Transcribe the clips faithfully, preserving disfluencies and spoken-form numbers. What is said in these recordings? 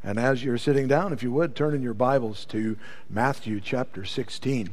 And as you're sitting down, if you would, turn in your Bibles to Matthew chapter sixteen.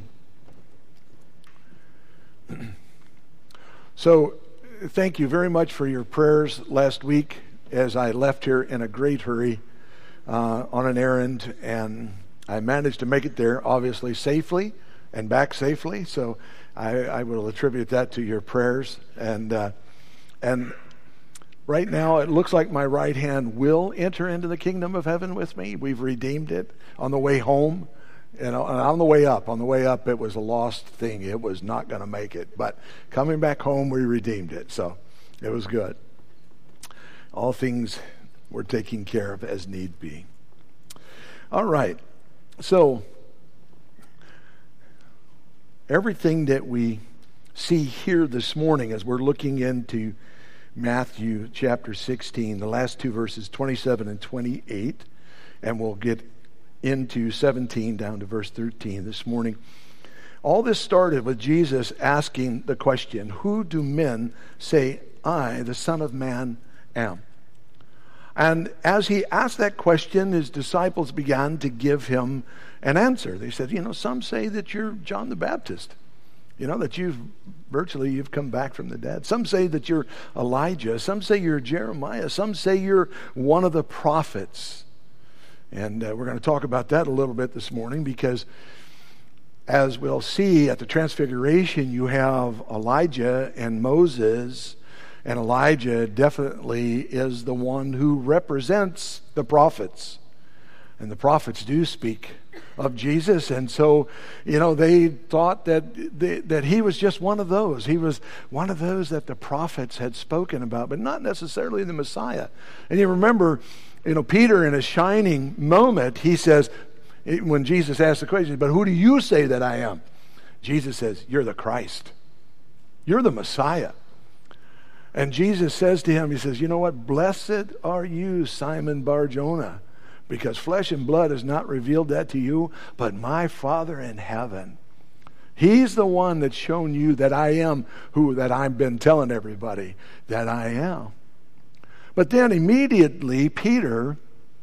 So, thank you very much for your prayers last week as I left here in a great hurry uh, on an errand, and I managed to make it there, obviously, safely and back safely. So I, I will attribute that to your prayers. And uh, and right now, it looks like my right hand will enter into the kingdom of heaven with me. We've redeemed it on the way home. And on the way up, on the way up, it was a lost thing. It was not going to make it. But coming back home, we redeemed it. So it was good. All things were taken care of as need be. All right. So everything that we see here this morning as we're looking into Matthew chapter sixteen, the last two verses, twenty-seven and twenty-eight, and we'll get into seventeen down to verse thirteen this morning. All this started with Jesus asking the question, who do men say I, the Son of Man, am? And as he asked that question, his disciples began to give him an answer. They said, you know, some say that you're John the Baptist. You know, that you've virtually you've come back from the dead. Some say that you're Elijah. Some say you're Jeremiah. Some say you're one of the prophets. And uh, we're going to talk about that a little bit this morning, because as we'll see at the Transfiguration, you have Elijah and Moses, and Elijah definitely is the one who represents the prophets. And the prophets do speak of Jesus, and so, you know, they thought that they, that he was just one of those. He was one of those that the prophets had spoken about, but not necessarily the Messiah. And you remember, you know, Peter in a shining moment, he says, when Jesus asked the question, but who do you say that I am? Jesus says, you're the Christ. You're the Messiah. And Jesus says to him, he says, you know what? Blessed are you, Simon Bar-Jonah, because flesh and blood has not revealed that to you, but my Father in heaven. He's the one that's shown you that I am who that I've been telling everybody that I am. But then immediately Peter,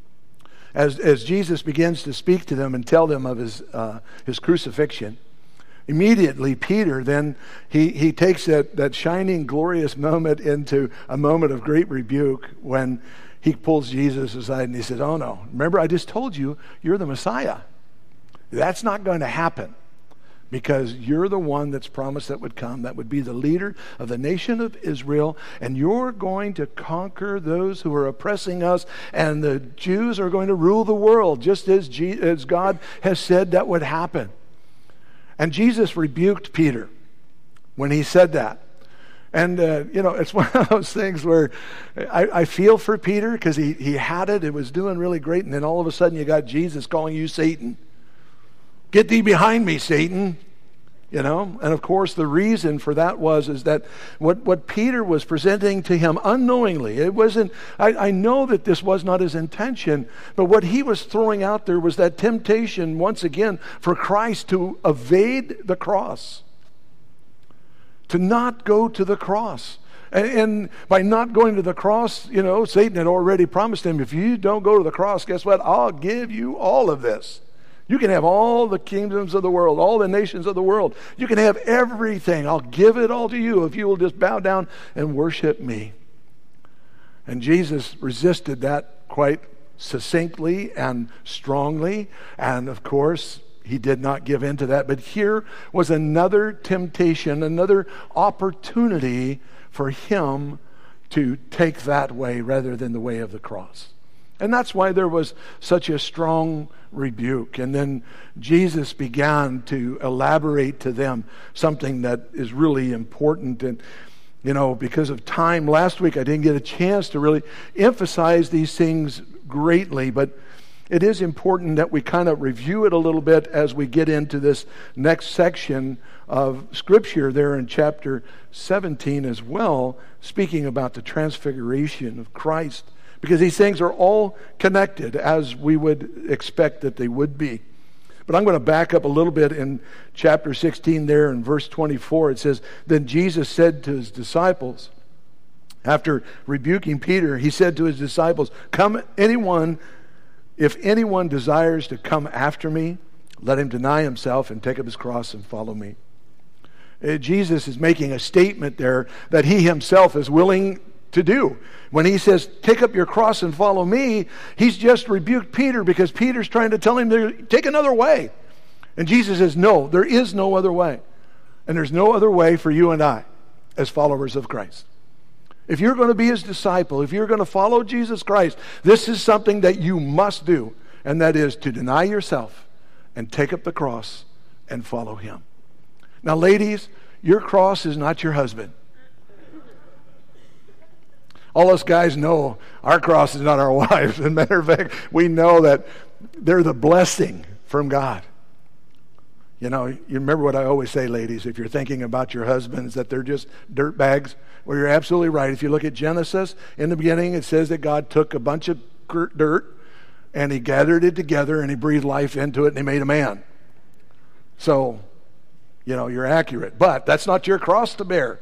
as as Jesus begins to speak to them and tell them of his uh, his crucifixion, immediately Peter then he he takes that that shining glorious moment into a moment of great rebuke when he pulls Jesus aside and he says, oh no, remember I just told you you're the Messiah. That's not going to happen, because you're the one that's promised that would come, that would be the leader of the nation of Israel, and you're going to conquer those who are oppressing us, and the Jews are going to rule the world, just as, Je- as God has said that would happen. And Jesus rebuked Peter when he said that. And, uh, you know, it's one of those things where I, I feel for Peter, because he, he had it, it was doing really great, and then all of a sudden you got Jesus calling you Satan. Get thee behind me, Satan. You know, and of course the reason for that was is that what, what Peter was presenting to him unknowingly, it wasn't, I, I know that this was not his intention, but what he was throwing out there was that temptation once again for Christ to evade the cross, to not go to the cross. And, and by not going to the cross, you know, Satan had already promised him, if you don't go to the cross, guess what? I'll give you all of this. You can have all the kingdoms of the world, all the nations of the world. You can have everything. I'll give it all to you if you will just bow down and worship me. And Jesus resisted that quite succinctly and strongly. And of course, he did not give in to that. But here was another temptation, another opportunity for him to take that way rather than the way of the cross. And that's why there was such a strong rebuke. And then Jesus began to elaborate to them something that is really important. And, you know, because of time, last week I didn't get a chance to really emphasize these things greatly, but it is important that we kind of review it a little bit as we get into this next section of Scripture there in chapter seventeen as well, speaking about the transfiguration of Christ. Because these things are all connected, as we would expect that they would be. But I'm going to back up a little bit in chapter sixteen there in verse twenty-four. It says, then Jesus said to his disciples, after rebuking Peter, he said to his disciples, come anyone If anyone desires to come after me, let him deny himself and take up his cross and follow me. Uh, Jesus is making a statement there that he himself is willing to do. When he says, take up your cross and follow me, he's just rebuked Peter because Peter's trying to tell him to take another way. And Jesus says, no, there is no other way. And there's no other way for you and I as followers of Christ. If you're going to be his disciple, if you're going to follow Jesus Christ, this is something that you must do, and that is to deny yourself and take up the cross and follow him. Now, ladies, your cross is not your husband. All us guys know our cross is not our wives. As a matter of fact, we know that they're the blessing from God. You know, you remember what I always say, ladies, if you're thinking about your husbands, that they're just dirt bags. Well, you're absolutely right. If you look at Genesis, in the beginning, it says that God took a bunch of dirt and he gathered it together and he breathed life into it and he made a man. So, you know, you're accurate. But that's not your cross to bear.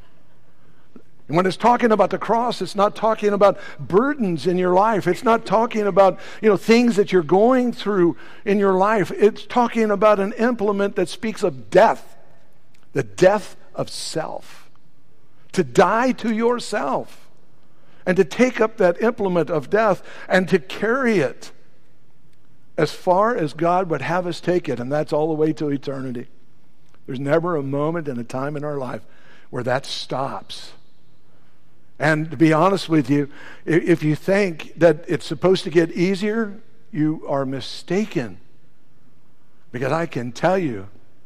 And when it's talking about the cross, it's not talking about burdens in your life. It's not talking about, you know, things that you're going through in your life. It's talking about an implement that speaks of death, the death of self. To die to yourself and to take up that implement of death and to carry it as far as God would have us take it, and that's all the way to eternity. There's never a moment and a time in our life where that stops. And to be honest with you, if you think that it's supposed to get easier, you are mistaken. Because I can tell you,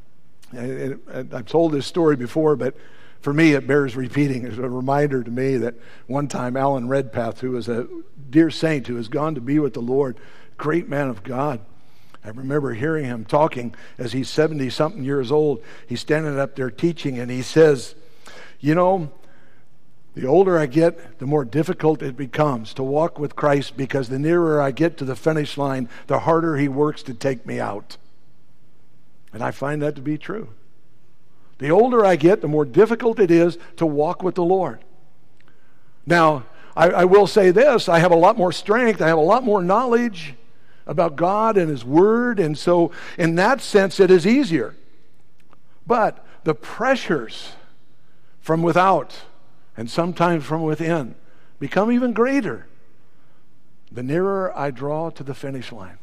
I've told this story before, but for me it bears repeating. It's a reminder to me that one time Alan Redpath, who was a dear saint who has gone to be with the Lord, great man of God, I remember hearing him talking as he's seventy-something years old. He's standing up there teaching, and he says, you know, the older I get, the more difficult it becomes to walk with Christ, because the nearer I get to the finish line, the harder he works to take me out. And I find that to be true. The older I get, the more difficult it is to walk with the Lord. Now, I, I will say this, I have a lot more strength, I have a lot more knowledge about God and His Word, and so in that sense it is easier. But the pressures from without and sometimes from within become even greater the nearer I draw to the finish line.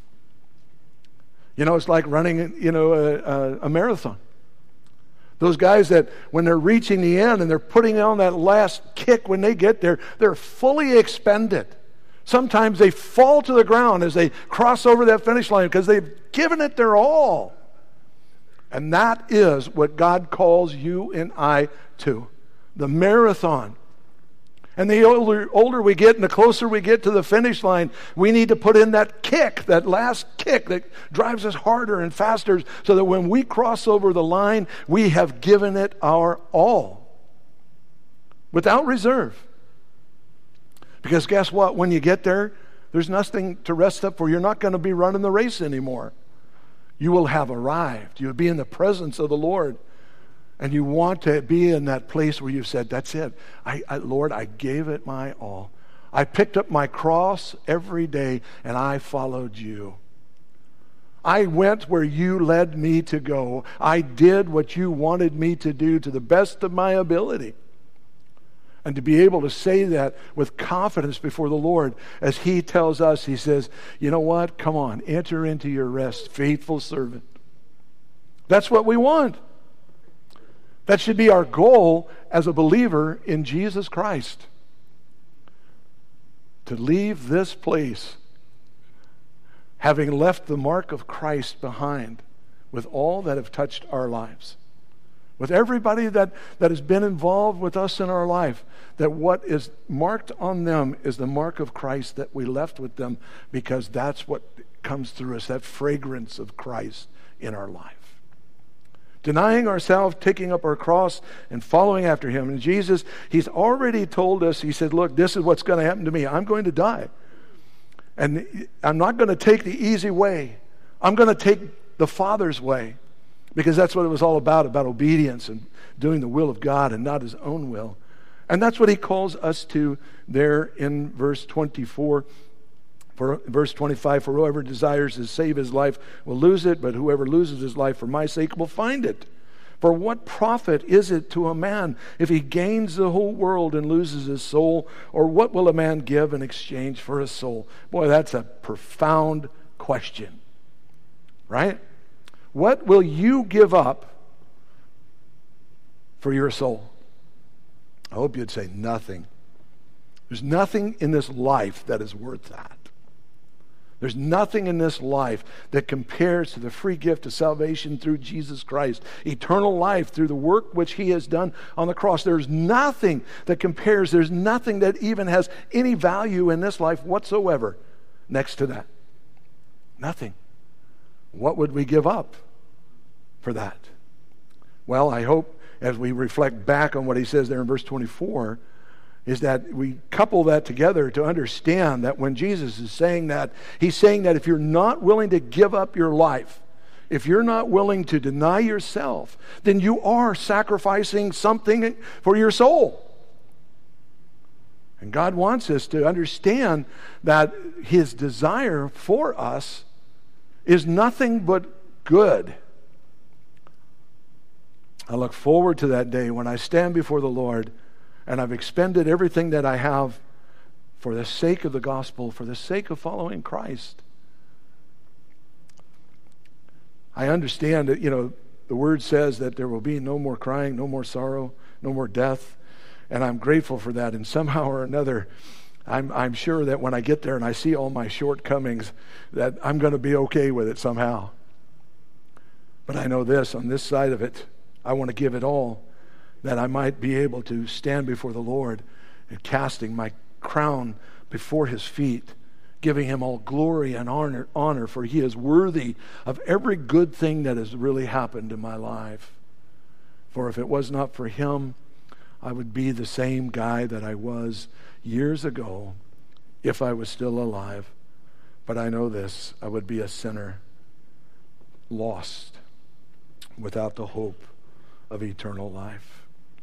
You know, it's like running, you know, a, a, a marathon. Those guys that when they're reaching the end and they're putting on that last kick, when they get there, they're fully expended. Sometimes they fall to the ground as they cross over that finish line because they've given it their all. And that is what God calls you and I to. The marathon. And the older, older we get and the closer we get to the finish line, we need to put in that kick, that last kick that drives us harder and faster, so that when we cross over the line, we have given it our all. Without reserve. Because guess what? When you get there, there's nothing to rest up for. You're not going to be running the race anymore. You will have arrived. You'll be in the presence of the Lord. And you want to be in that place where you've said, that's it. I, I, Lord, I gave it my all. I picked up my cross every day and I followed you. I went where you led me to go. I did what you wanted me to do to the best of my ability. And to be able to say that with confidence before the Lord, as He tells us, He says, you know what? Come on, enter into your rest, faithful servant. That's what we want. That should be our goal as a believer in Jesus Christ. To leave this place having left the mark of Christ behind with all that have touched our lives. With everybody that, that has been involved with us in our life, that what is marked on them is the mark of Christ that we left with them, because that's what comes through us, that fragrance of Christ in our life. Denying ourselves, taking up our cross, and following after Him. And Jesus, He's already told us, He said, look, this is what's going to happen to me. I'm going to die. And I'm not going to take the easy way. I'm going to take the Father's way. Because that's what it was all about, about obedience and doing the will of God and not His own will. And that's what He calls us to there in verse twenty-four. For verse twenty-five, for whoever desires to save his life will lose it, but whoever loses his life for my sake will find it. For what profit is it to a man if he gains the whole world and loses his soul? Or what will a man give in exchange for his soul? Boy, that's a profound question, right? What will you give up for your soul? I hope you'd say nothing. There's nothing in this life that is worth that. There's nothing in this life that compares to the free gift of salvation through Jesus Christ, eternal life through the work which he has done on the cross. There's nothing that compares. There's nothing that even has any value in this life whatsoever next to that. Nothing. What would we give up for that? Well, I hope as we reflect back on what he says there in verse twenty-four, is that we couple that together to understand that when Jesus is saying that, he's saying that if you're not willing to give up your life, if you're not willing to deny yourself, then you are sacrificing something for your soul. And God wants us to understand that his desire for us is nothing but good. I look forward to that day when I stand before the Lord and I've expended everything that I have for the sake of the gospel, for the sake of following Christ. I understand that, you know, the word says that there will be no more crying, no more sorrow, no more death. And I'm grateful for that. And somehow or another, I'm, I'm sure that when I get there and I see all my shortcomings, that I'm going to be okay with it somehow. But I know this, on this side of it, I want to give it all, that I might be able to stand before the Lord and casting my crown before his feet, giving him all glory and honor, honor, for he is worthy of every good thing that has really happened in my life. For if it was not for him, I would be the same guy that I was years ago if I was still alive. But I know this, I would be a sinner, lost, without the hope of eternal life.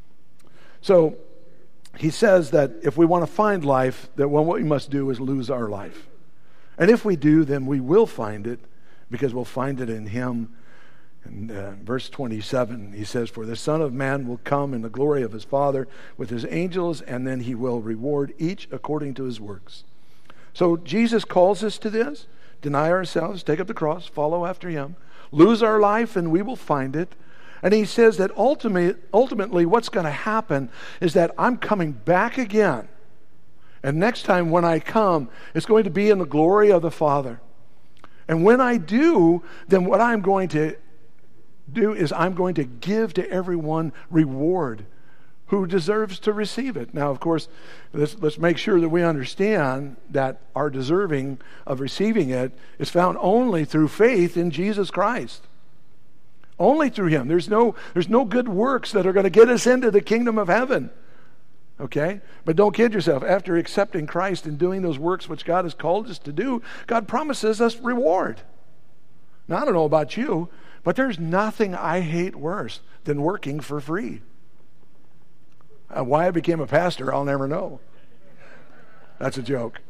So he says that if we want to find life, that what we must do is lose our life. And if we do, then we will find it, because we'll find it in him. And uh, verse twenty-seven, he says, for the Son of Man will come in the glory of his Father with his angels, and then he will reward each according to his works. So Jesus calls us to this: deny ourselves, take up the cross, follow after him, lose our life, and we will find it. And he says that ultimately, ultimately what's going to happen is that I'm coming back again. And next time when I come, it's going to be in the glory of the Father. And when I do, then what I'm going to do is I'm going to give to everyone reward who deserves to receive it. Now, of course, let's, let's make sure that we understand that our deserving of receiving it is found only through faith in Jesus Christ. Only through him. There's no, there's no good works that are going to get us into the kingdom of heaven. Okay? But don't kid yourself. After accepting Christ and doing those works which God has called us to do, God promises us reward. Now, I don't know about you, but there's nothing I hate worse than working for free. Uh, why I became a pastor, I'll never know. That's a joke.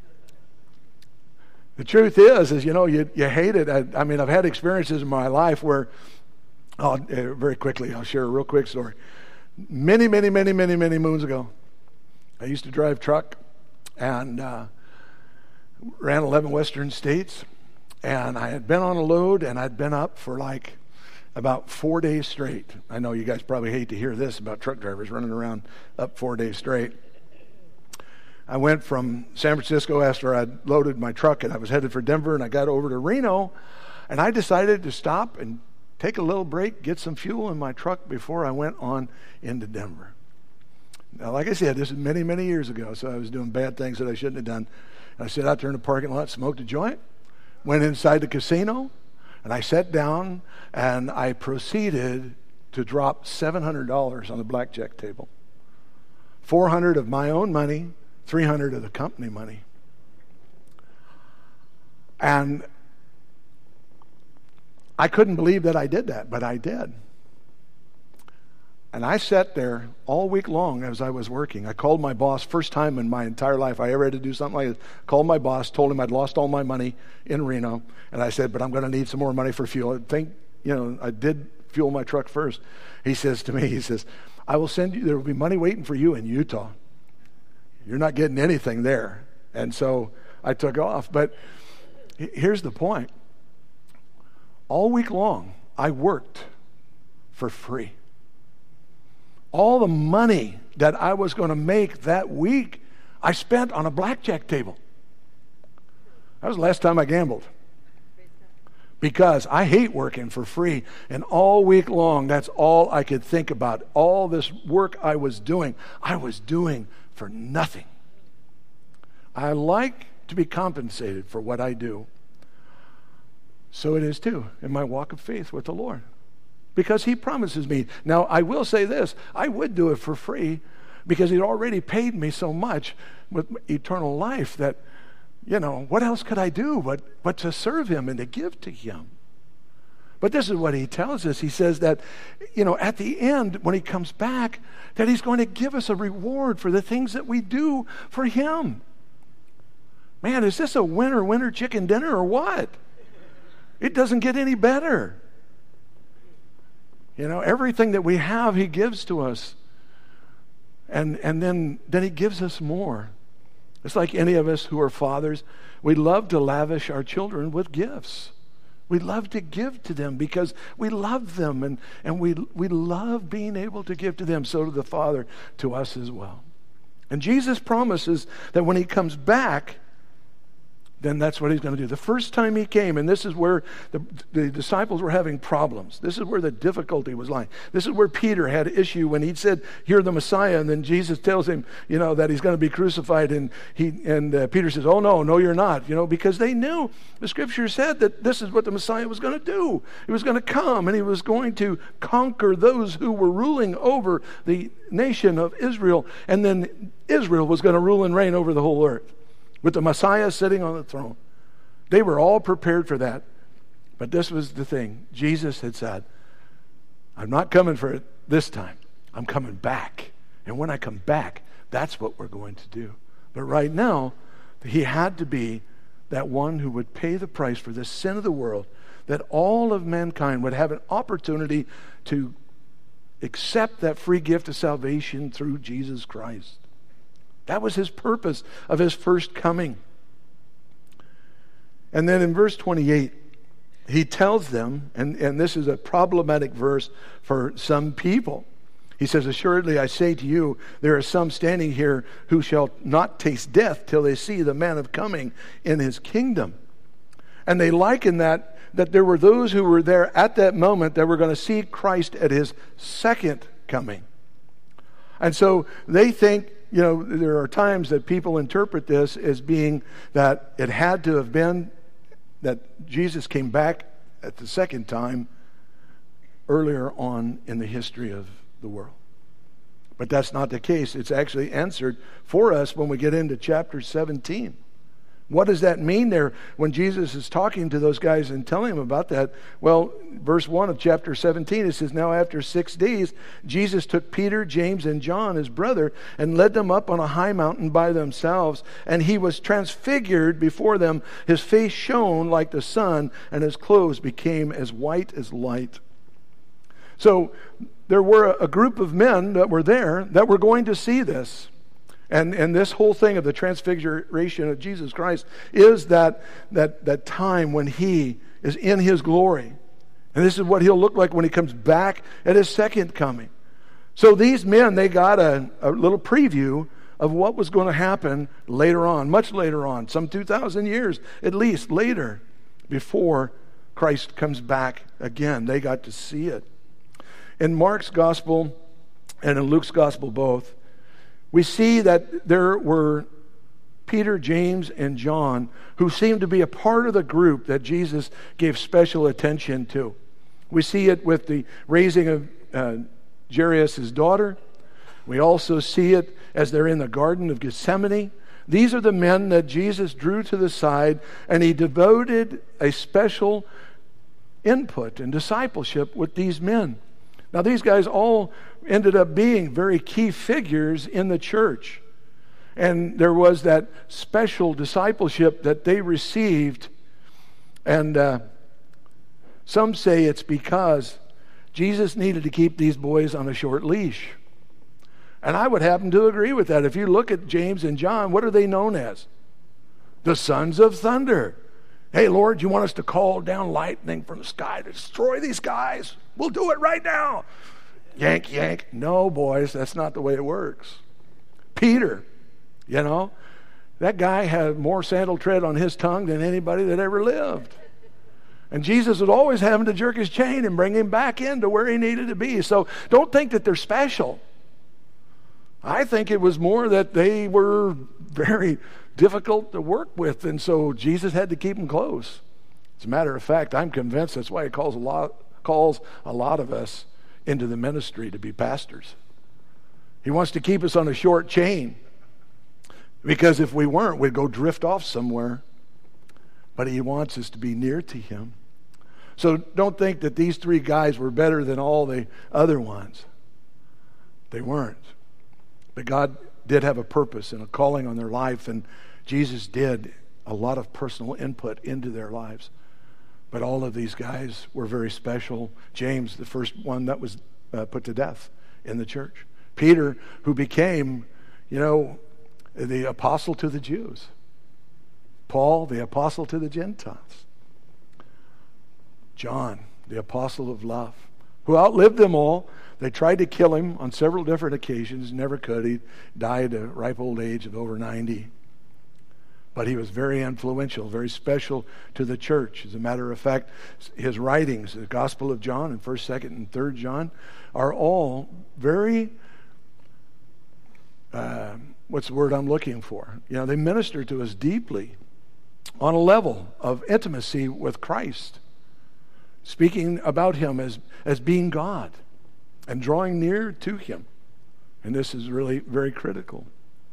The truth is, is you know, you, you hate it. I, I mean, I've had experiences in my life where, oh, uh, very quickly, I'll share a real quick story. Many, many, many, many, many moons ago, I used to drive truck and uh, ran eleven Western states. And I had been on a load, and I'd been up for like about four days straight. I know you guys probably hate to hear this about truck drivers running around up four days straight. I went from San Francisco after I'd loaded my truck, and I was headed for Denver, and I got over to Reno, and I decided to stop and take a little break, get some fuel in my truck before I went on into Denver. Now, like I said, this is many, many years ago, so I was doing bad things that I shouldn't have done. And I sat out there in the parking lot, smoked a joint, went inside the casino, and I sat down, and I proceeded to drop seven hundred dollars on the blackjack table. four hundred dollars of my own money, three hundred dollars of the company money. And I couldn't believe that I did that, but I did. And I sat there all week long as I was working. I called my boss, first time in my entire life I ever had to do something like this. Called my boss, told him I'd lost all my money in Reno. And I said, but I'm going to need some more money for fuel. I think, you know, I did fuel my truck first. He says to me, he says, I will send you, there will be money waiting for you in Utah. You're not getting anything there. And so I took off. But here's the point. All week long, I worked for free. All the money that I was going to make that week, I spent on a blackjack table. That was the last time I gambled. Because I hate working for free. And all week long, that's all I could think about. All this work I was doing, I was doing for nothing. I like to be compensated for what I do. So it is too in my walk of faith with the Lord. Because he promises me. Now, I will say this. I would do it for free because he'd already paid me so much with eternal life that, you know, what else could I do but, but to serve him and to give to him? But this is what he tells us. He says that, you know, at the end, when he comes back, that he's going to give us a reward for the things that we do for him. Man, is this a winner, winner, chicken dinner or what? It doesn't get any better. You know, everything that we have, he gives to us. And and then, then he gives us more. It's like any of us who are fathers. We love to lavish our children with gifts. We love to give to them because we love them. And, and we, we love being able to give to them. So to the Father, to us as well. And Jesus promises that when he comes back, then that's what he's going to do. The first time he came, and this is where the, the disciples were having problems. This is where the difficulty was lying. This is where Peter had issue when he said, "You're the Messiah," and then Jesus tells him, you know, that he's going to be crucified, and he and uh, Peter says, "Oh no, no, you're not," you know, because they knew the Scripture said that this is what the Messiah was going to do. He was going to come, and he was going to conquer those who were ruling over the nation of Israel, and then Israel was going to rule and reign over the whole earth, with the Messiah sitting on the throne. They were all prepared for that. But this was the thing. Jesus had said, I'm not coming for it this time. I'm coming back. And when I come back, that's what we're going to do. But right now, he had to be that one who would pay the price for the sin of the world, that all of mankind would have an opportunity to accept that free gift of salvation through Jesus Christ. That was his purpose of his first coming. And then in verse twenty-eight, he tells them, and, and this is a problematic verse for some people. He says, "Assuredly I say to you, there are some standing here who shall not taste death till they see the man of coming in his kingdom." And they liken that, that there were those who were there at that moment that were going to see Christ at his second coming. And so they think, you know, there are times that people interpret this as being that it had to have been that Jesus came back at the second time earlier on in the history of the world. But that's not the case. It's actually answered for us when we get into chapter seventeen. What does that mean there when Jesus is talking to those guys and telling them about that? Well, verse one of chapter seventeen, it says, "Now after six days, Jesus took Peter, James, and John, his brother, and led them up on a high mountain by themselves. And he was transfigured before them. His face shone like the sun, and his clothes became as white as light." So there were a group of men that were there that were going to see this. And and this whole thing of the transfiguration of Jesus Christ is that, that, that time when he is in his glory. And this is what he'll look like when he comes back at his second coming. So these men, they got a, a little preview of what was going to happen later on, much later on, some two thousand years at least later, before Christ comes back again. They got to see it. In Mark's gospel and in Luke's gospel both, we see that there were Peter, James, and John who seemed to be a part of the group that Jesus gave special attention to. We see it with the raising of uh, Jairus' daughter. We also see it as they're in the Garden of Gethsemane. These are the men that Jesus drew to the side, and he devoted a special input and discipleship with these men. Now, these guys all ended up being very key figures in the church. And there was that special discipleship that they received. And uh, some say it's because Jesus needed to keep these boys on a short leash. And I would happen to agree with that. If you look at James and John, what are they known as? The sons of thunder. Hey, Lord, you want us to call down lightning from the sky to destroy these guys? We'll do it right now. Yank, yank. No, boys, that's not the way it works. Peter, you know, that guy had more sandal tread on his tongue than anybody that ever lived. And Jesus was always having to jerk his chain and bring him back into where he needed to be. So don't think that they're special. I think it was more that they were very difficult to work with, and so Jesus had to keep them close. As a matter of fact, I'm convinced that's why he calls a lot, calls a lot of us into the ministry to be pastors. He wants to keep us on a short chain, because if we weren't, we'd go drift off somewhere. But he wants us to be near to him. So don't think that these three guys were better than all the other ones. They weren't. But God did have a purpose and a calling on their life, and Jesus did a lot of personal input into their lives. But all of these guys were very special. James, the first one that was uh, put to death in the church. Peter, who became, you know, the apostle to the Jews. Paul, the apostle to the Gentiles. John, the apostle of love, who outlived them all. They tried to kill him on several different occasions, never could. He died at a ripe old age of over ninety. But he was very influential, very special to the church. As a matter of fact, his writings, the Gospel of John and first, second, and third John, are all very, uh, what's the word I'm looking for? You know, they minister to us deeply on a level of intimacy with Christ, speaking about him as, as being God and drawing near to him. And this is really very critical.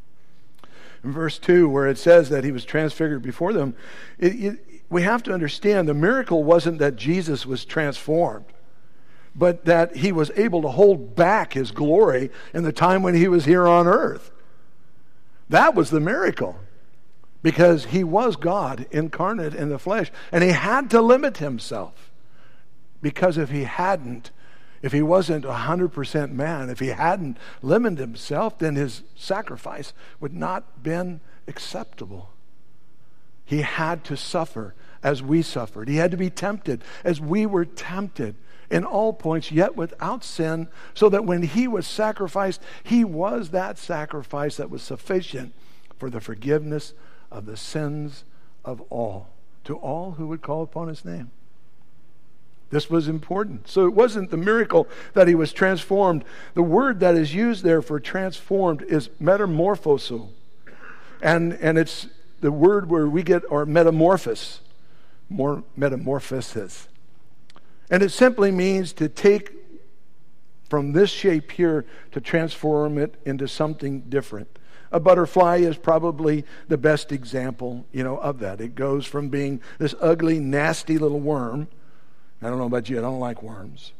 In verse two, where it says that he was transfigured before them, it, it, we have to understand the miracle wasn't that Jesus was transformed, but that he was able to hold back his glory in the time when he was here on earth. That was the miracle, because he was God incarnate in the flesh, and he had to limit himself. Because if he hadn't, if he wasn't one hundred percent man, if he hadn't limited himself, then his sacrifice would not been acceptable. He had to suffer as we suffered. He had to be tempted as we were tempted in all points, yet without sin, so that when he was sacrificed, he was that sacrifice that was sufficient for the forgiveness of the sins of all, to all who would call upon his name. This was important. So it wasn't the miracle that he was transformed. The word that is used there for transformed is metamorphoso. And, and it's the word where we get our metamorphosis, more metamorphosis. And it simply means to take from this shape here to transform it into something different. A butterfly is probably the best example, you know, of that. It goes from being this ugly, nasty little worm. I don't know about you, I don't like worms.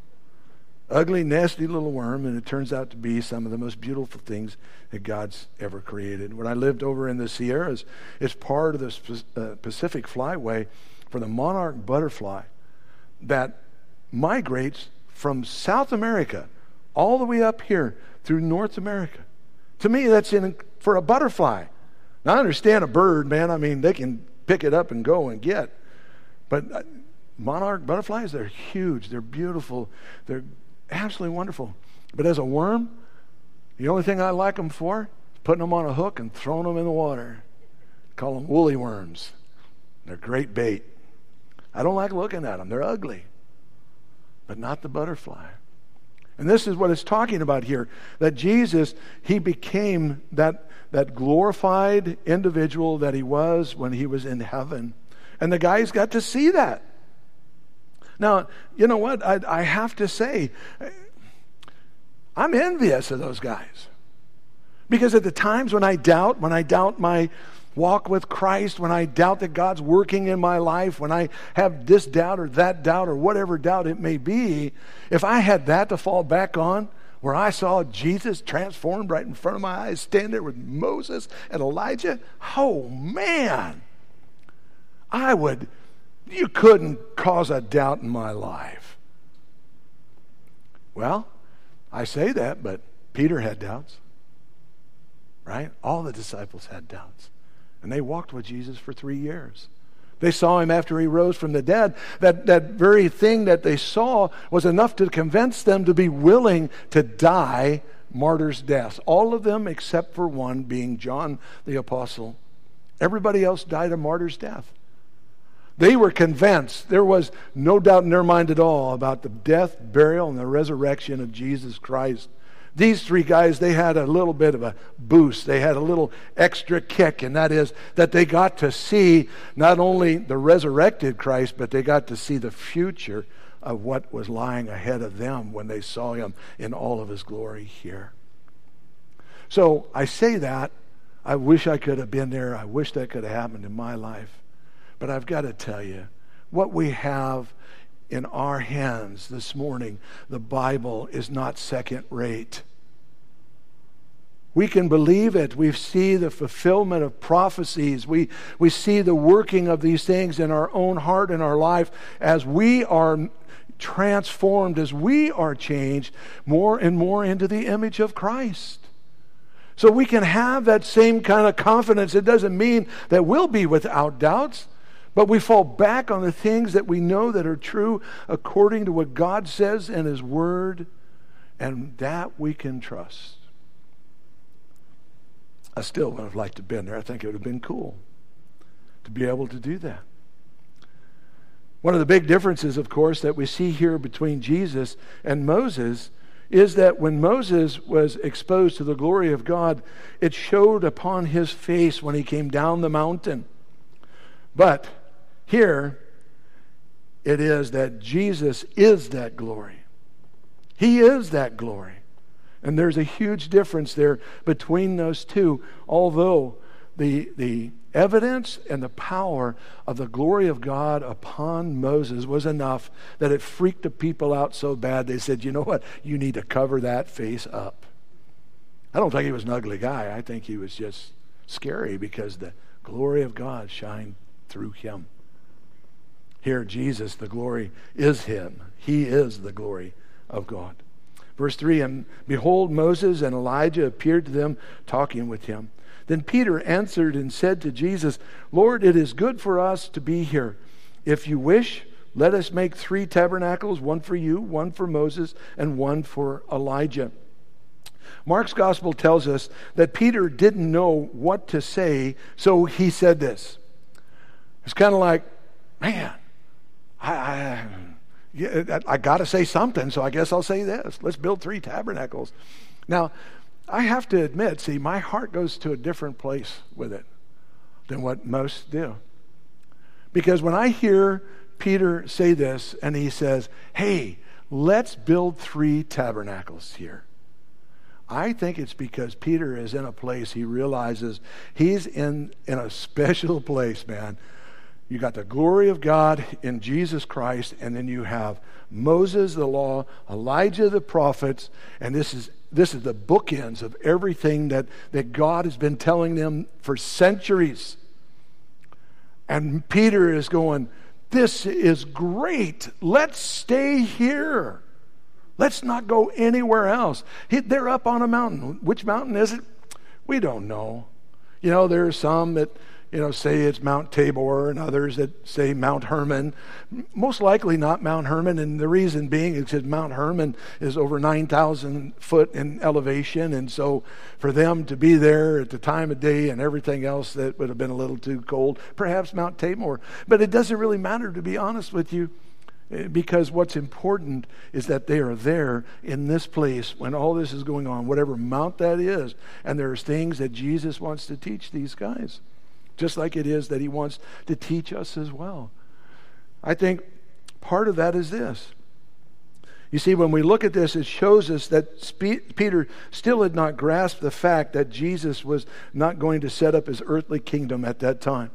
Ugly, nasty little worm, and it turns out to be some of the most beautiful things that God's ever created. When I lived over in the Sierras, it's part of the Pacific Flyway for the monarch butterfly that migrates from South America all the way up here through North America. To me, that's in for a butterfly. Now, I understand a bird, man. I mean, they can pick it up and go and get. But monarch butterflies, they're huge. They're beautiful. They're absolutely wonderful. But as a worm, the only thing I like them for is putting them on a hook and throwing them in the water. Call them woolly worms. They're great bait. I don't like looking at them. They're ugly. But not the butterfly. And this is what it's talking about here. That Jesus, he became that, that glorified individual that he was when he was in heaven. And the guys got to see that. Now, you know what? I, I have to say, I'm envious of those guys. Because at the times when I doubt, when I doubt my walk with Christ, when I doubt that God's working in my life, when I have this doubt or that doubt or whatever doubt it may be, if I had that to fall back on, where I saw Jesus transformed right in front of my eyes, stand there with Moses and Elijah, oh man, I would, you couldn't cause a doubt in my life. Well, I say that, but Peter had doubts, right? All the disciples had doubts. And they walked with Jesus for three years. They saw him after he rose from the dead. That, that very thing that they saw was enough to convince them to be willing to die martyrs' deaths. All of them except for one, being John the Apostle. Everybody else died a martyr's death. They were convinced. There was no doubt in their mind at all about the death, burial, and the resurrection of Jesus Christ. These three guys, they had a little bit of a boost. They had a little extra kick, and that is that they got to see not only the resurrected Christ, but they got to see the future of what was lying ahead of them when they saw him in all of his glory here. So I say that. I wish I could have been there. I wish that could have happened in my life. But I've got to tell you, what we have in our hands this morning, the Bible, is not second rate. We can believe it. We see the fulfillment of prophecies. We, we see the working of these things in our own heart and our life as we are transformed, as we are changed more and more into the image of Christ. So we can have that same kind of confidence. It doesn't mean that we'll be without doubts. But we fall back on the things that we know that are true according to what God says in his word, and that we can trust. I still would have liked to have been there. I think it would have been cool to be able to do that. One of the big differences, of course, that we see here between Jesus and Moses is that when Moses was exposed to the glory of God, it showed upon his face when he came down the mountain. But here, it is that Jesus is that glory. He is that glory. And there's a huge difference there between those two, although the, the evidence and the power of the glory of God upon Moses was enough that it freaked the people out so bad they said, you know what, you need to cover that face up. I don't think he was an ugly guy. I think he was just scary because the glory of God shined through him. Here, Jesus, the glory is him. He is the glory of God. Verse three, and behold, Moses and Elijah appeared to them, talking with him. Then Peter answered and said to Jesus, Lord, it is good for us to be here. If you wish, let us make three tabernacles, one for you, one for Moses, and one for Elijah. Mark's gospel tells us that Peter didn't know what to say, so he said this. It's kind of like, man, I, I, yeah, I got to say something, so I guess I'll say this. Let's build three tabernacles. Now, I have to admit, see, my heart goes to a different place with it than what most do. Because when I hear Peter say this, and he says, hey, let's build three tabernacles here, I think it's because Peter is in a place he realizes he's in, in a special place, man. You got the glory of God in Jesus Christ, and then you have Moses, the law, Elijah, the prophets, and this is this is the bookends of everything that, that God has been telling them for centuries. And Peter is going, this is great. Let's stay here. Let's not go anywhere else. They're up on a mountain. Which mountain is it? We don't know. You know, there are some that, you know, say it's Mount Tabor, and others that say Mount Hermon. Most likely not Mount Hermon, and the reason being is because Mount Hermon is over nine thousand foot in elevation, and so for them to be there at the time of day and everything else, that would have been a little too cold. Perhaps Mount Tabor. But it doesn't really matter, to be honest with you, because what's important is that they are there in this place when all this is going on, whatever mount that is, and there's things that Jesus wants to teach these guys. Just like it is that he wants to teach us as well. I think part of that is this. You see, when we look at this, it shows us that Spe- Peter still had not grasped the fact that Jesus was not going to set up his earthly kingdom at that time.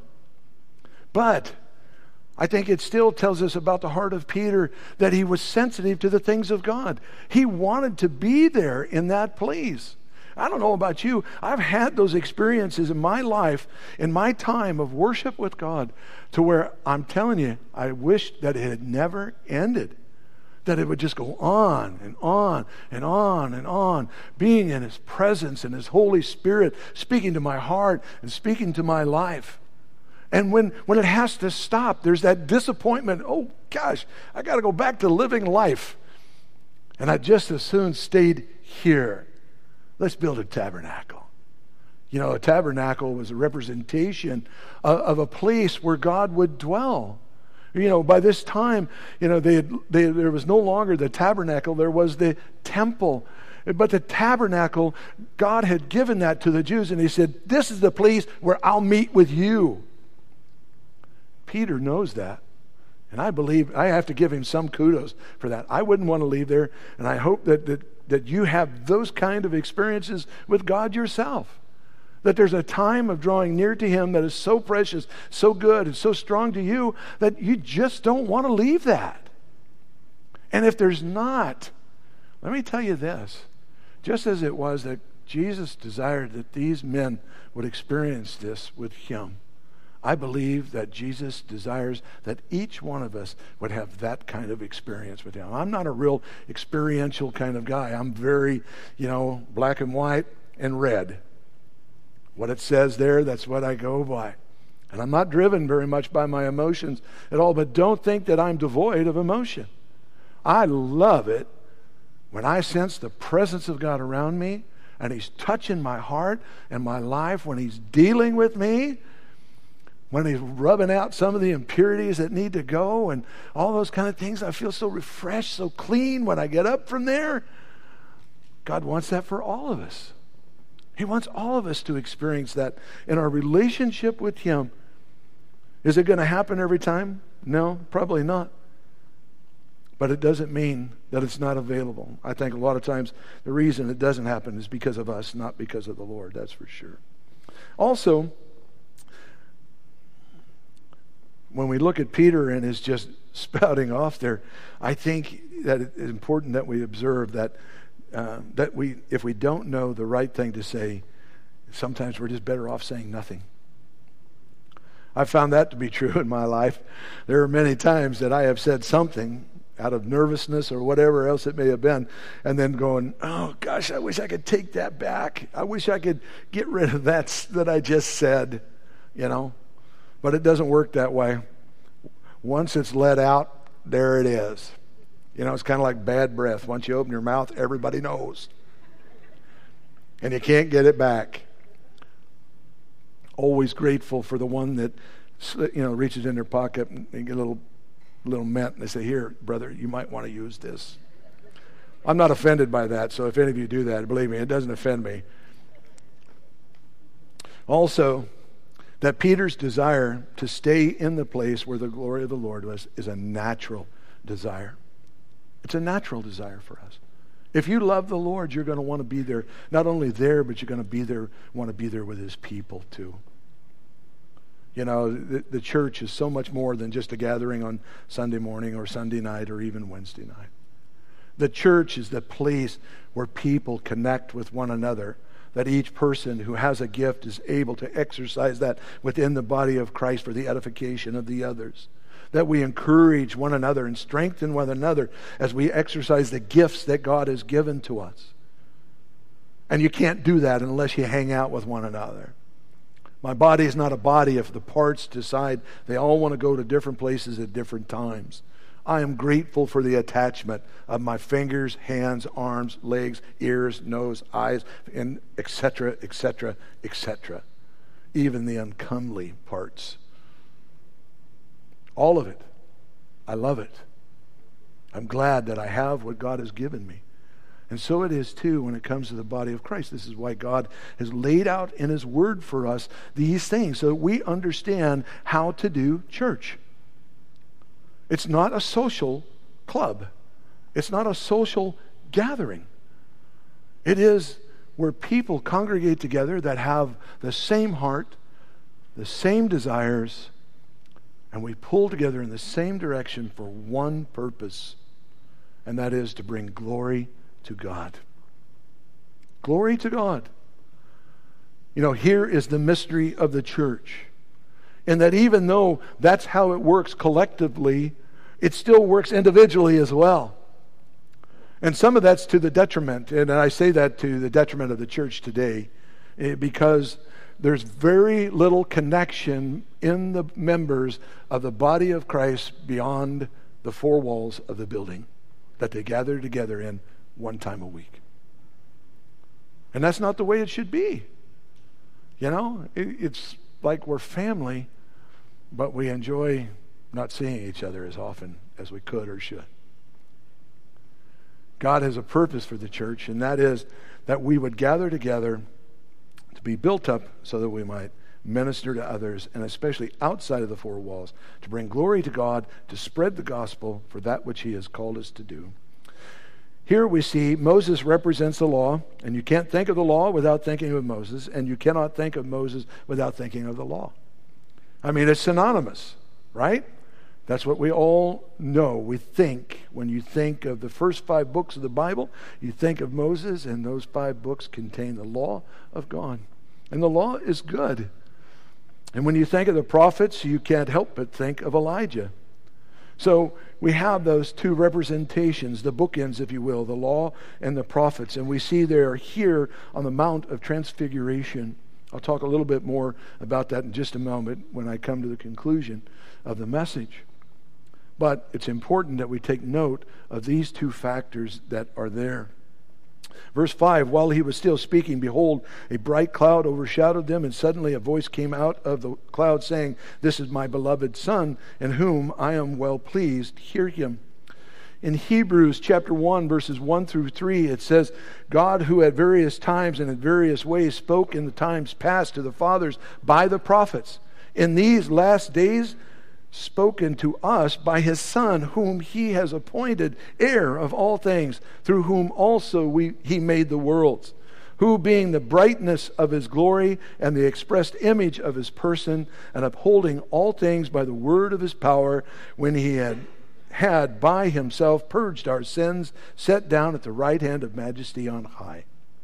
But I think it still tells us about the heart of Peter, that he was sensitive to the things of God. He wanted to be there in that place. I don't know about you. I've had those experiences in my life, in my time of worship with God, to where I'm telling you, I wish that it had never ended. That it would just go on and on and on and on, being in His presence and His Holy Spirit, speaking to my heart and speaking to my life. And when, when it has to stop, there's that disappointment. Oh, gosh, I got to go back to living life. And I just as soon stayed here. Let's build a tabernacle. You know, a tabernacle was a representation of, of a place where God would dwell. You know, by this time, you know, they, had, they there was no longer the tabernacle, there was the temple. But the tabernacle, God had given that to the Jews, and He said, this is the place where I'll meet with you. Peter knows that. And I believe, I have to give him some kudos for that. I wouldn't want to leave there, and I hope that, that, that you have those kind of experiences with God yourself. That there's a time of drawing near to Him that is so precious, so good, and so strong to you that you just don't want to leave that. And if there's not, let me tell you this. Just as it was that Jesus desired that these men would experience this with Him, I believe that Jesus desires that each one of us would have that kind of experience with Him. I'm not a real experiential kind of guy. I'm very, you know, black and white and red. What it says there, that's what I go by. And I'm not driven very much by my emotions at all, but don't think that I'm devoid of emotion. I love it when I sense the presence of God around me, and He's touching my heart and my life, when He's dealing with me, when He's rubbing out some of the impurities that need to go and all those kind of things. I feel so refreshed, so clean when I get up from there. God wants that for all of us. He wants all of us to experience that in our relationship with Him. Is it going to happen every time? No, probably not. But it doesn't mean that it's not available. I think a lot of times the reason it doesn't happen is because of us, not because of the Lord, that's for sure. Also, when we look at Peter and his just spouting off there, I think that it's important that we observe that Uh, that we, if we don't know the right thing to say, sometimes we're just better off saying nothing. I've found that to be true in my life. There are many times that I have said something out of nervousness or whatever else it may have been, and then going, oh gosh, I wish I could take that back. I wish I could get rid of that that I just said, you know. But it doesn't work that way. Once it's let out, there it is. You know, it's kind of like bad breath. Once you open your mouth, everybody knows. And you can't get it back. Always grateful for the one that, you know, reaches in their pocket and they get a little, little mint and they say, here, brother, you might want to use this. I'm not offended by that, so if any of you do that, believe me, it doesn't offend me. Also, that Peter's desire to stay in the place where the glory of the Lord was is a natural desire. It's a natural desire for us. If you love the Lord, you're going to want to be there, not only there, but you're going to be there, want to be there with His people too. You know, the, the church is so much more than just a gathering on Sunday morning or Sunday night or even Wednesday night. The church is the place where people connect with one another, that each person who has a gift is able to exercise that within the body of Christ for the edification of the others. That we encourage one another and strengthen one another as we exercise the gifts that God has given to us. And you can't do that unless you hang out with one another. My body is not a body if the parts decide they all want to go to different places at different times. I am grateful for the attachment of my fingers, hands, arms, legs, ears, nose, eyes, and et cetera, et cetera, et cetera. Even the uncomely parts. All of it. I love it. I'm glad that I have what God has given me. And so it is too when it comes to the body of Christ. This is why God has laid out in His Word for us these things so that we understand how to do church. It's not a social club. It's not a social gathering. It is where people congregate together that have the same heart, the same desires, and we pull together in the same direction for one purpose, and that is to bring glory to God. Glory to God. You know, here is the mystery of the church, in that even though that's how it works collectively, it still works individually as well. And some of that's to the detriment, and I say that to the detriment of the church today, because there's very little connection in the members of the body of Christ beyond the four walls of the building that they gather together in one time a week. And that's not the way it should be. You know, it's like we're family, but we enjoy not seeing each other as often as we could or should. God has a purpose for the church, and that is that we would gather together to be built up so that we might minister to others, and especially outside of the four walls, to bring glory to God, to spread the gospel for that which he has called us to do. Here we see Moses represents the law, and you can't think of the law without thinking of Moses, and you cannot think of Moses without thinking of the law. I mean, it's synonymous, right? That's what we all know. We think, when you think of the first five books of the Bible, you think of Moses, and those five books contain the law of God. And the law is good. And when you think of the prophets, you can't help but think of Elijah. So we have those two representations, the bookends, if you will, the law and the prophets. And we see they're here on the Mount of Transfiguration. I'll talk a little bit more about that in just a moment when I come to the conclusion of the message. But it's important that we take note of these two factors that are there. Verse five, while he was still speaking, behold, a bright cloud overshadowed them, and suddenly a voice came out of the cloud saying, "This is my beloved Son, in whom I am well pleased. Hear him." In Hebrews chapter one, verses one through three, it says, God, who at various times and in various ways spoke in the times past to the fathers by the prophets, in these last days spoken to us by his Son, whom he has appointed heir of all things, through whom also we, he made the worlds, who being the brightness of his glory and the expressed image of his person, and upholding all things by the word of his power, when he had had by himself purged our sins, sat down at the right hand of majesty on high.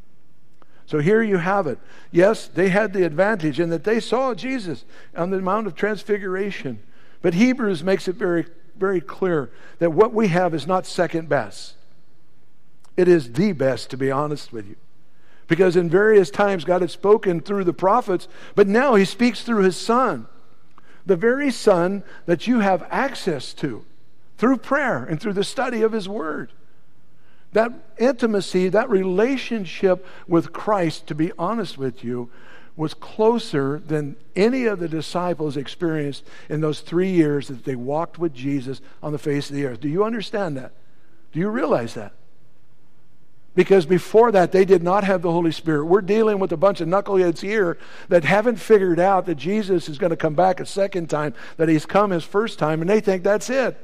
So here you have it. Yes, they had the advantage in that they saw Jesus on the Mount of Transfiguration. But Hebrews makes it very, very clear that what we have is not second best. It is the best, to be honest with you. Because in various times God had spoken through the prophets, but now he speaks through his Son. The very Son that you have access to through prayer and through the study of his word. That intimacy, that relationship with Christ, to be honest with you, was closer than any of the disciples experienced in those three years that they walked with Jesus on the face of the earth. Do you understand that? Do you realize that? Because before that, they did not have the Holy Spirit. We're dealing with a bunch of knuckleheads here that haven't figured out that Jesus is going to come back a second time, that he's come his first time, and they think that's it.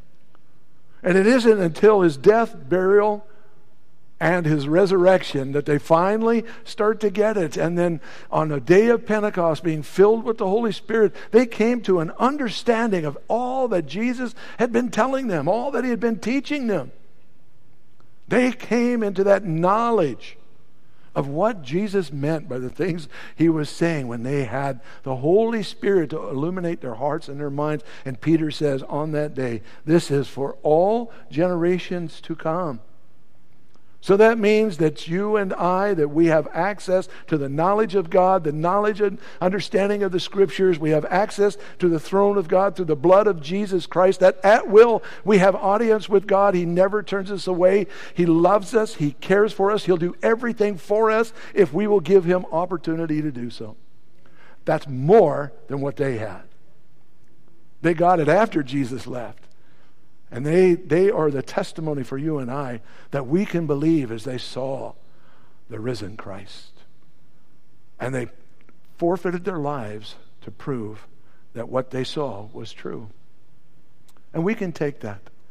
And it isn't until his death, burial, and his resurrection that they finally start to get it. And then on the day of Pentecost, being filled with the Holy Spirit, they came to an understanding of all that Jesus had been telling them, all that he had been teaching them. They came into that knowledge of what Jesus meant by the things he was saying when they had the Holy Spirit to illuminate their hearts and their minds. And Peter says on that day, this is for all generations to come. So that means that you and I, that we have access to the knowledge of God, the knowledge and understanding of the Scriptures. We have access to the throne of God through the blood of Jesus Christ. That at will we have audience with God. He never turns us away. He loves us. He cares for us. He'll do everything for us if we will give him opportunity to do so. That's more than what they had. They got it after Jesus left. And they, they are the testimony for you and I that we can believe as they saw the risen Christ. And they forfeited their lives to prove that what they saw was true. And we can take that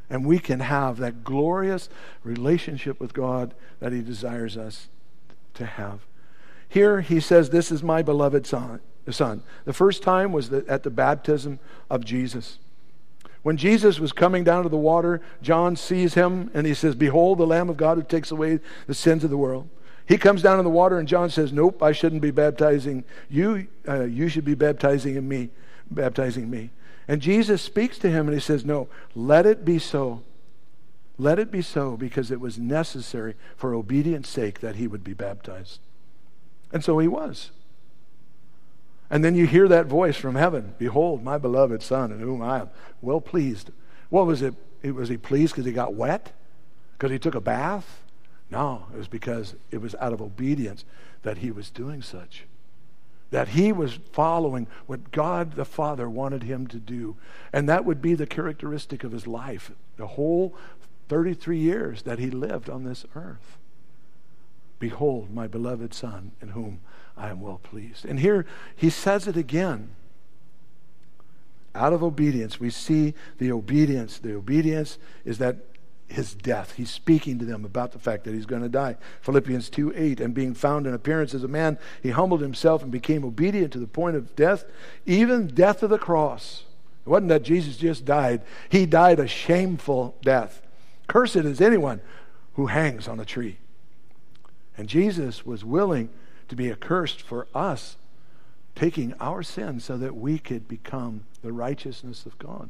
And we can have that glorious relationship with God that he desires us to have. Here he says, this is my beloved son. son. The first time was the, at the baptism of Jesus. When Jesus was coming down to the water, John sees him and he says, behold, the Lamb of God who takes away the sins of the world. He comes down in the water and John says, nope, I shouldn't be baptizing you. Uh, you should be baptizing in me, baptizing me. And Jesus speaks to him and he says, no, let it be so. Let it be so, because it was necessary for obedience' sake that he would be baptized. And so he was. And then you hear that voice from heaven, behold, my beloved Son, in whom I am well pleased. What was it? Was he pleased because he got wet? Because he took a bath? No, it was because it was out of obedience that he was doing such. That he was following what God the Father wanted him to do. And that would be the characteristic of his life, the whole thirty-three years that he lived on this earth. Behold, my beloved Son, in whom I am well pleased. And here he says it again. Out of obedience, we see the obedience. The obedience is that his death. He's speaking to them about the fact that he's going to die. Philippians two eight, and being found in appearance as a man, he humbled himself and became obedient to the point of death, even death of the cross. It wasn't that Jesus just died. He died a shameful death. Cursed is anyone who hangs on a tree. And Jesus was willing to be accursed for us, taking our sins so that we could become the righteousness of God.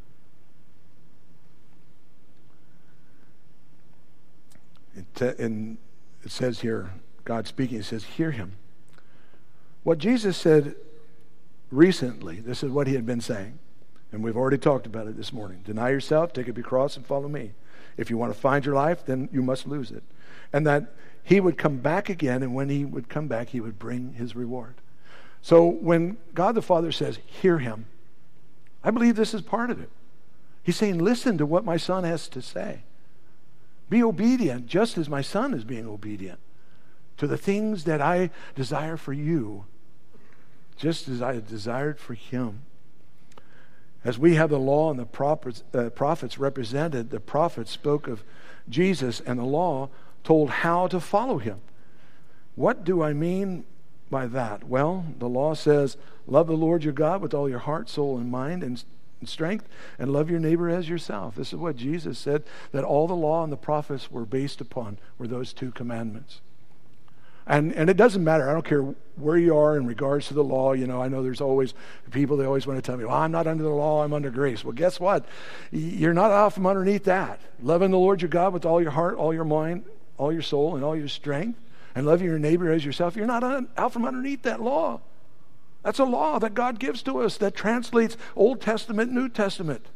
It, and it says here, God speaking, it says, hear him. What Jesus said recently, this is what he had been saying, and we've already talked about it this morning. Deny yourself, take up your cross, and follow me. If you want to find your life, then you must lose it. And that he would come back again, and when he would come back, he would bring his reward. So when God the Father says, hear him, I believe this is part of it. He's saying, listen to what my Son has to say. Be obedient, just as my Son is being obedient to the things that I desire for you, just as I desired for him. As we have the law and the prophets, uh, prophets represented, the prophets spoke of Jesus, and the law told how to follow him. What do I mean by that? Well, the law says, love the Lord your God with all your heart, soul, and mind, and strength, and love your neighbor as yourself. This is what Jesus said, that all the law and the prophets were based upon, were those two commandments. And and it doesn't matter. I don't care where you are in regards to the law. You know, I know there's always people, they always want to tell me, well, I'm not under the law, I'm under grace. Well, guess what? You're not out from underneath that. Loving the Lord your God with all your heart, all your mind, all your soul, and all your strength, and loving your neighbor as yourself, you're not out from underneath that law. That's a law that God gives to us that translates Old Testament, New Testament.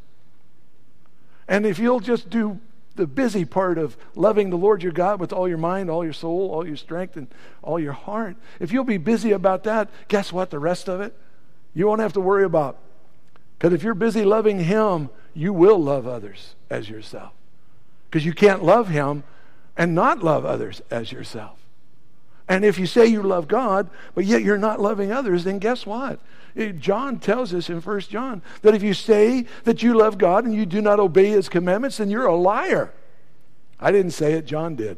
And if you'll just do the busy part of loving the Lord your God with all your mind, all your soul, all your strength, and all your heart, if you'll be busy about that, guess what? The rest of it, you won't have to worry about. Because if you're busy loving him, you will love others as yourself. Because you can't love him and not love others as yourself. And if you say you love God, but yet you're not loving others, then guess what? John tells us in First John that if you say that you love God and you do not obey his commandments, then you're a liar. I didn't say it, John did.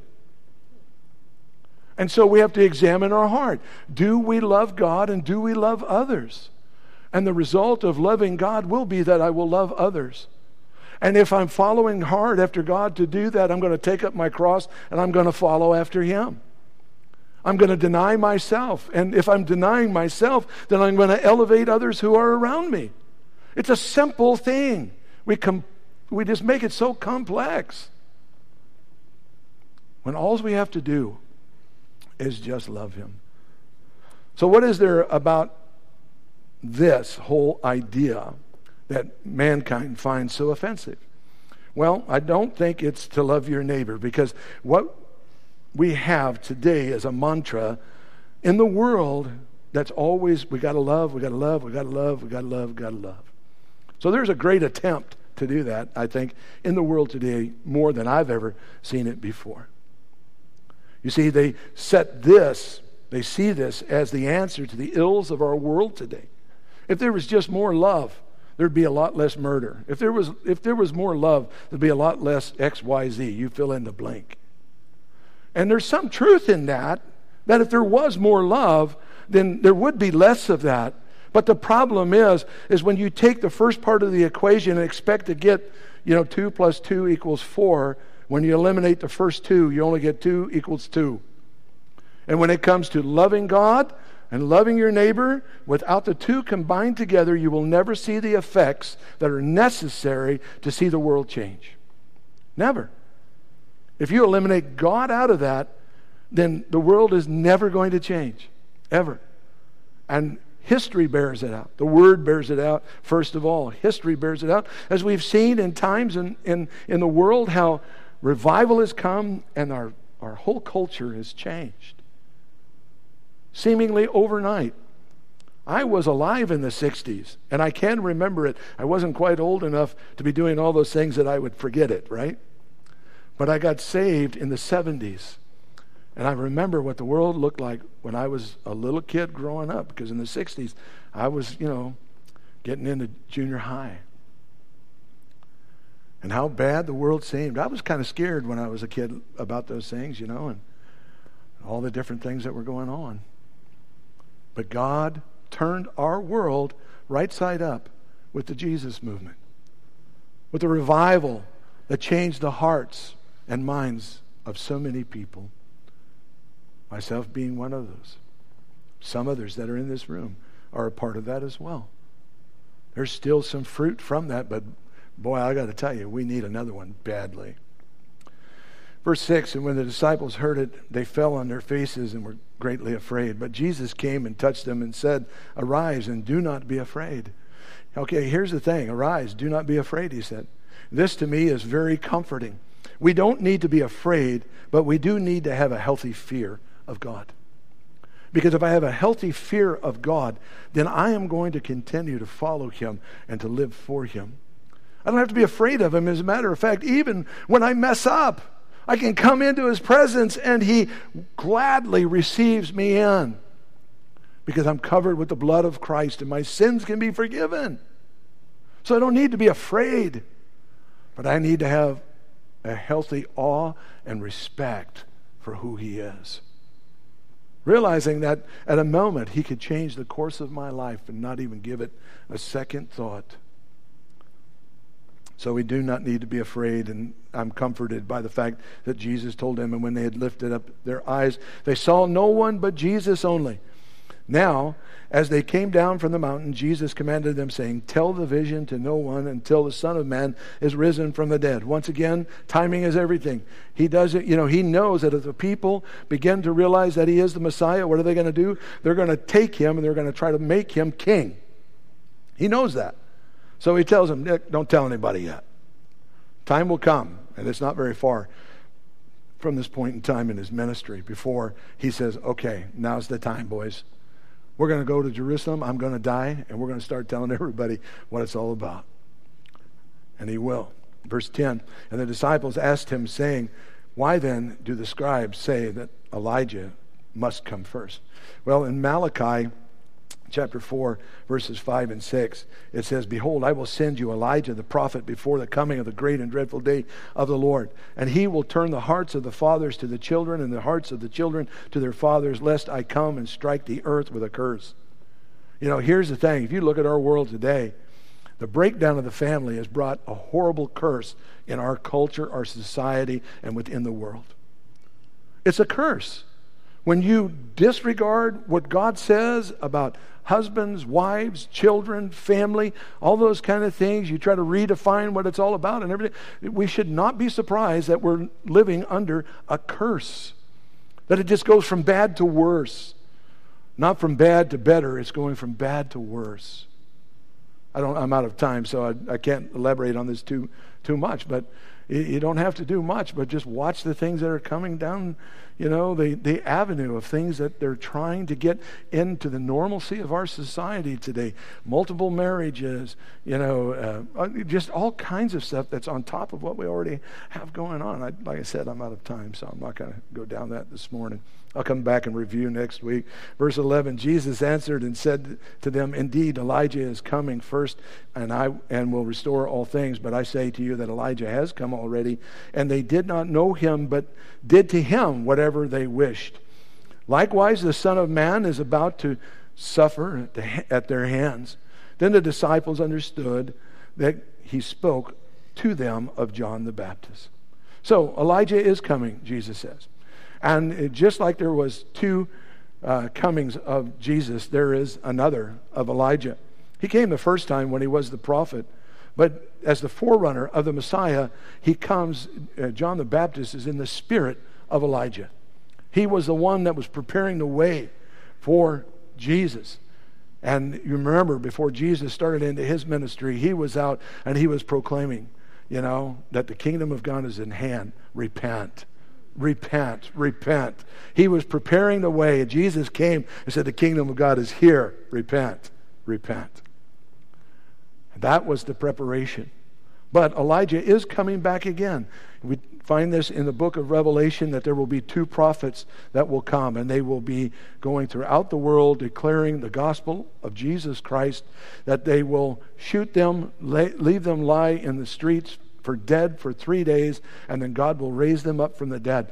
And so we have to examine our heart. Do we love God and do we love others? And the result of loving God will be that I will love others. And if I'm following hard after God to do that, I'm going to take up my cross and I'm going to follow after him. I'm going to deny myself. And if I'm denying myself, then I'm going to elevate others who are around me. It's a simple thing. We com- we just make it so complex. When all we have to do is just love him. So what is there about this whole idea that mankind finds so offensive? Well, I don't think it's to love your neighbor, because what we have today as a mantra in the world, that's always, we got to love, we got to love, we got to love, we got to love, we got to love. So there's a great attempt to do that, I think, in the world today more than I've ever seen it before. You see, they set this, they see this as the answer to the ills of our world today. If there was just more love, there'd be a lot less murder. If there was, if there was more love, there'd be a lot less X Y Z. You fill in the blank. And there's some truth in that, that if there was more love, then there would be less of that. But the problem is, is when you take the first part of the equation and expect to get, you know, two plus two equals four, when you eliminate the first two, you only get two equals two. And when it comes to loving God and loving your neighbor, without the two combined together, you will never see the effects that are necessary to see the world change. Never. If you eliminate God out of that, then the world is never going to change. Ever. And history bears it out. The Word bears it out. First of all, history bears it out. As we've seen in times in, in, in the world, how revival has come and our, our whole culture has changed. Seemingly overnight. I was alive in the sixties, and I can remember it. I wasn't quite old enough to be doing all those things that I would forget it, right? But I got saved in the seventies. And I remember what the world looked like when I was a little kid growing up, because in the sixties, I was, you know, getting into junior high. And how bad the world seemed. I was kind of scared when I was a kid about those things, you know, and all the different things that were going on. But God turned our world right side up with the Jesus movement, with the revival that changed the hearts and minds of so many people. Myself being one of those. Some others that are in this room are a part of that as well. There's still some fruit from that, but boy, I got to tell you, we need another one badly. Verse six, and when the disciples heard it, they fell on their faces and were greatly afraid. But Jesus came and touched them and said, "Arise and do not be afraid." Okay, here's the thing. Arise, do not be afraid, he said. This to me is very comforting. We don't need to be afraid, but we do need to have a healthy fear of God. Because if I have a healthy fear of God, then I am going to continue to follow him and to live for him. I don't have to be afraid of him. As a matter of fact, even when I mess up, I can come into his presence and he gladly receives me in. Because I'm covered with the blood of Christ and my sins can be forgiven. So I don't need to be afraid, but I need to have a healthy awe and respect for who he is. Realizing that at a moment he could change the course of my life and not even give it a second thought. So we do not need to be afraid, and I'm comforted by the fact that Jesus told them, and when they had lifted up their eyes, they saw no one but Jesus only. Now, as they came down from the mountain, Jesus commanded them, saying, "Tell the vision to no one until the Son of Man is risen from the dead." Once again, timing is everything. He does it, you know, he knows that if the people begin to realize that he is the Messiah, what are they going to do? They're going to take him and they're going to try to make him king. He knows that. So he tells them, "Nick, don't tell anybody yet. Time will come," and it's not very far from this point in time in his ministry, before he says, "Okay, now's the time, boys. We're going to go to Jerusalem. I'm going to die, and we're going to start telling everybody what it's all about." And he will. Verse ten, and the disciples asked him, saying, "Why then do the scribes say that Elijah must come first?" Well, in Malachi chapter four, verses five and six, it says, "Behold, I will send you Elijah the prophet before the coming of the great and dreadful day of the Lord. And he will turn the hearts of the fathers to the children and the hearts of the children to their fathers, lest I come and strike the earth with a curse." You know, here's the thing. If you look at our world today, the breakdown of the family has brought a horrible curse in our culture, our society, and within the world. It's a curse. When you disregard what God says about husbands, wives, children, family, all those kind of things, you try to redefine what it's all about and everything, we should not be surprised that we're living under a curse. That it just goes from bad to worse. Not from bad to better, it's going from bad to worse. I don't, I'm out of time, so I, I can't elaborate on this too, too much, but You, you don't have to do much, but just watch the things that are coming down, you know, the, the avenue of things that they're trying to get into the normalcy of our society today. Multiple marriages, you know, uh, just all kinds of stuff that's on top of what we already have going on. I, like I said, I'm out of time, so I'm not going to go down that this morning. I'll come back and review next week. Verse eleven, Jesus answered and said to them, indeed, Elijah is coming first, and I and will restore all things. But I say to you that Elijah has come already, and they did not know him, but did to him whatever they wished. Likewise, the Son of Man is about to suffer at, the, at their hands. Then the disciples understood that he spoke to them of John the Baptist. So Elijah is coming, Jesus says. And it, just like there was two uh, comings of Jesus, there is another of Elijah. He came the first time when he was the prophet, but as the forerunner of the Messiah, he comes, uh, John the Baptist is in the spirit of Elijah. He was the one that was preparing the way for Jesus. And you remember, before Jesus started into his ministry, he was out and he was proclaiming, you know, that the kingdom of God is in hand. Repent. Repent, repent. He was preparing the way. Jesus came and said, the kingdom of God is here. Repent, repent. That was the preparation. But Elijah is coming back again. We find this in the book of Revelation, that there will be two prophets that will come, and they will be going throughout the world declaring the gospel of Jesus Christ, that they will shoot them, leave them lie in the streets for dead for three days, and then God will raise them up from the dead.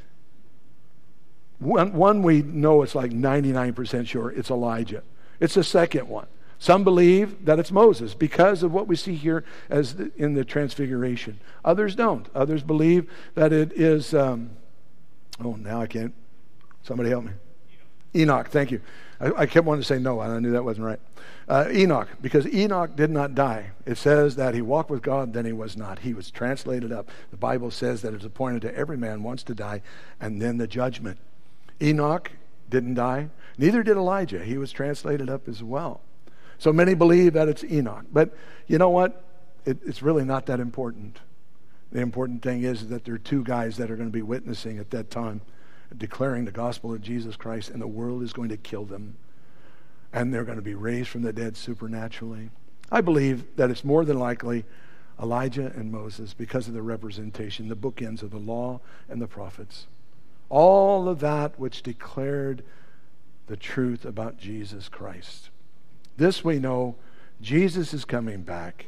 One, one we know it's like ninety-nine percent sure it's Elijah. It's the second one. Some believe that it's Moses because of what we see here as the, in the Transfiguration. Others don't. Others believe that it is, um, oh, now I can't. Somebody help me. Enoch, Enoch thank you. I, I kept wanting to say Noah, and I knew that wasn't right. Uh, Enoch, because Enoch did not die. It says that he walked with God, then he was not. He was translated up. The Bible says that it's appointed to every man once to die, and then the judgment. Enoch didn't die. Neither did Elijah. He was translated up as well. So many believe that it's Enoch. But you know what? It, it's really not that important. The important thing is that there are two guys that are going to be witnessing at that time, declaring the gospel of Jesus Christ, and the world is going to kill them. And they're going to be raised from the dead supernaturally. I believe that it's more than likely Elijah and Moses because of the representation, the bookends of the law and the prophets. All of that which declared the truth about Jesus Christ. This we know, Jesus is coming back.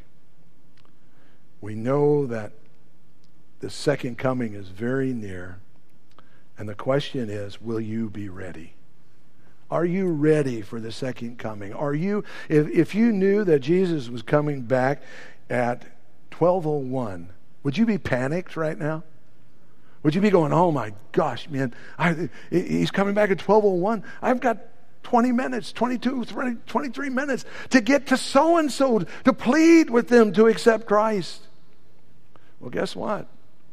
We know that the second coming is very near. And the question is, will you be ready? Are you ready for the second coming? Are you, if, if you knew that Jesus was coming back at twelve oh one, would you be panicked right now? Would you be going, oh my gosh, man, I, he's coming back at twelve oh one. I've got twenty minutes, twenty-two, twenty-three minutes to get to so-and-so, to plead with them to accept Christ. Well, guess what?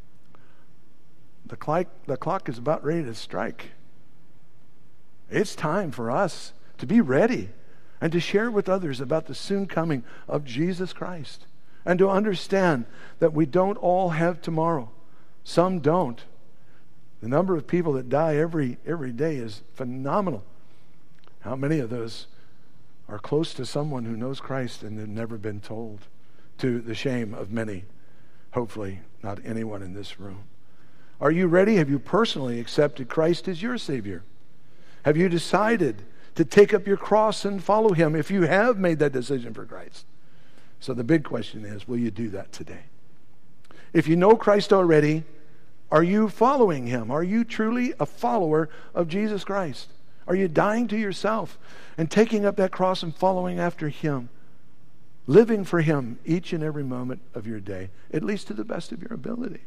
The clock, the clock is about ready to strike. It's time for us to be ready and to share with others about the soon coming of Jesus Christ, and to understand that we don't all have tomorrow. Some don't. The number of people that die every every day is phenomenal. How many of those are close to someone who knows Christ and they've never been told, to the shame of many? Hopefully not anyone in this room. Are you ready? Have you personally accepted Christ as your Savior? Have you decided to take up your cross and follow Him if you have made that decision for Christ? So the big question is, will you do that today? If you know Christ already, are you following Him? Are you truly a follower of Jesus Christ? Are you dying to yourself and taking up that cross and following after Him? Living for Him each and every moment of your day, at least to the best of your ability.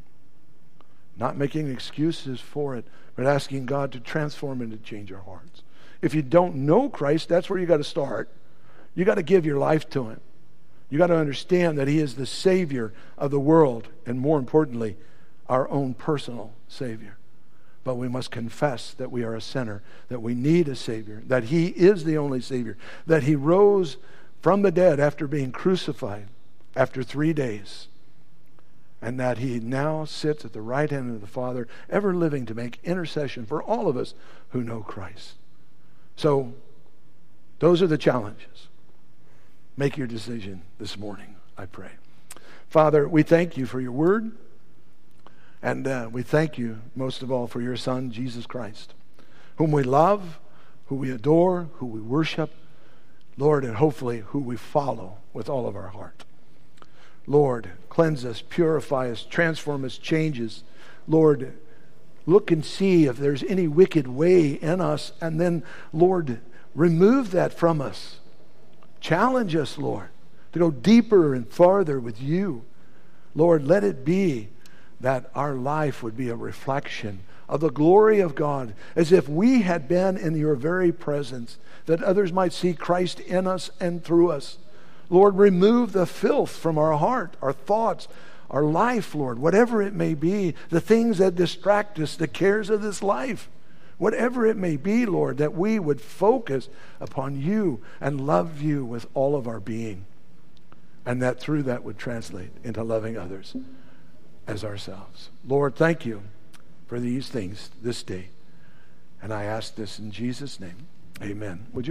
Not making excuses for it, but asking God to transform and to change our hearts. If you don't know Christ, that's where you got to start. You got to give your life to Him. You got to understand that He is the Savior of the world, and more importantly, our own personal Savior. But we must confess that we are a sinner, that we need a Savior, that He is the only Savior, that He rose from the dead after being crucified after three days. and that he now sits at the right hand of the Father, ever living to make intercession for all of us who know Christ. So, those are the challenges. Make your decision this morning, I pray. Father, we thank you for your word, and uh, we thank you most of all for your Son, Jesus Christ, whom we love, who we adore, who we worship, Lord, and hopefully who we follow with all of our heart. Lord, cleanse us, purify us, transform us, change us. Lord, look and see if there's any wicked way in us, and then, Lord, remove that from us. Challenge us, Lord, to go deeper and farther with you. Lord, let it be that our life would be a reflection of the glory of God, as if we had been in your very presence, that others might see Christ in us and through us. Lord, remove the filth from our heart, our thoughts, our life, Lord, whatever it may be, the things that distract us, the cares of this life, whatever it may be, Lord, that we would focus upon you and love you with all of our being, and that through that would translate into loving others as ourselves. Lord, thank you for these things this day, and I ask this in Jesus' name. Amen. Would you